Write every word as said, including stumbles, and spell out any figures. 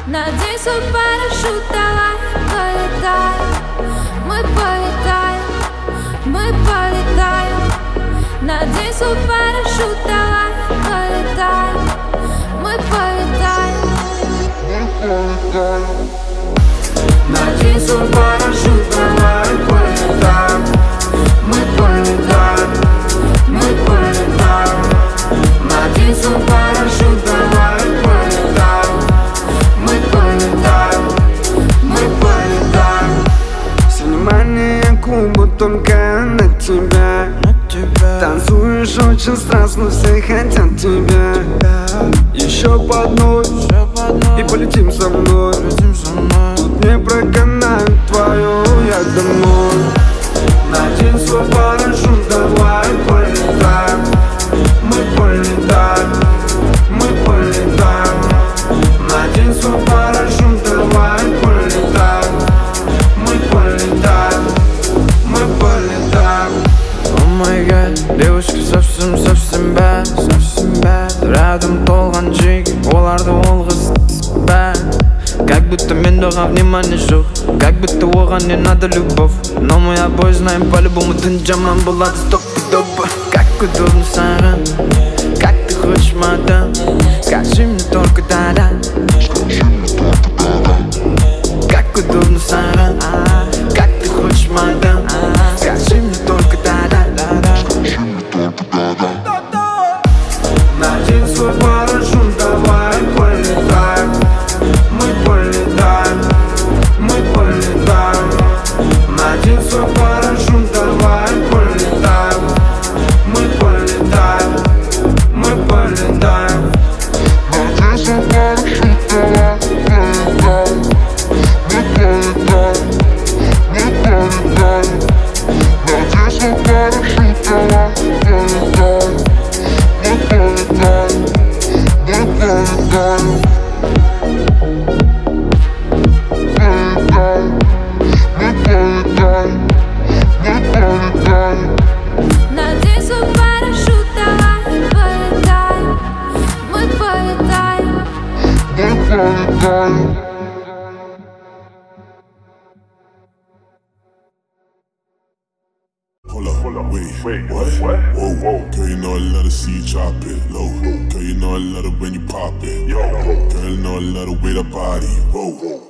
Надень свой парашют, давай полетаем. Мы полетаем, мы полетаем. Надень свой парашют, давай полетаем. Мы полетаем, мы полетаем. Надень свой парашют, давай полетаем. Мы полетаем, мы полетаем. Надень свой парашют, давай полетаем. Мы полетаем, мы полетаем. Все внимание клуба только на тебя. Танцуешь очень страстно, все хотят тебя. Еще по одной и полетим со мной. Тут не проканает твою, я домой. Надень свой парашют, давай полетаем. Мы полетаем, мы полетаем. Надень свой парашют, давай полетаем. Мы полетаем, мы полетаем. О май гад, девушка совсем-совсем bad, совсем bad. Рядом толған жиги, оларды ол қыз bad. Как будто мен доған внимание жоқ, как будто оған не надо любовь. Но мы обои знаем, по-любому түн жаман болады стопудово. Как удобно саған, как ты хочешь, мадам. Скажи мне только да-да. Как удобно саған, как ты хочешь, мадам. Скажи мне только да-да. Надень свой парашют, давай полетаем. Мы полетаем, мы полетаем. Надень свой парашют, давай полетаем. Мы полетаем, мы полетаем. Надень свой парашют, давай полетаем. Мы полетаем, мы полетаем. Надень свой парашют, давай полетаем. Мы полетаем, мы полетаем. надень свой парашют, давай полетаем. Мы полетаем, Мы полетаем. Hold up, hold up, wait, wait, what? What? Whoa, whoa. Girl, you know I love to see you drop it low. Girl, you know I love it when you pop it. Yo, girl, you know I love the way that body. Whoa.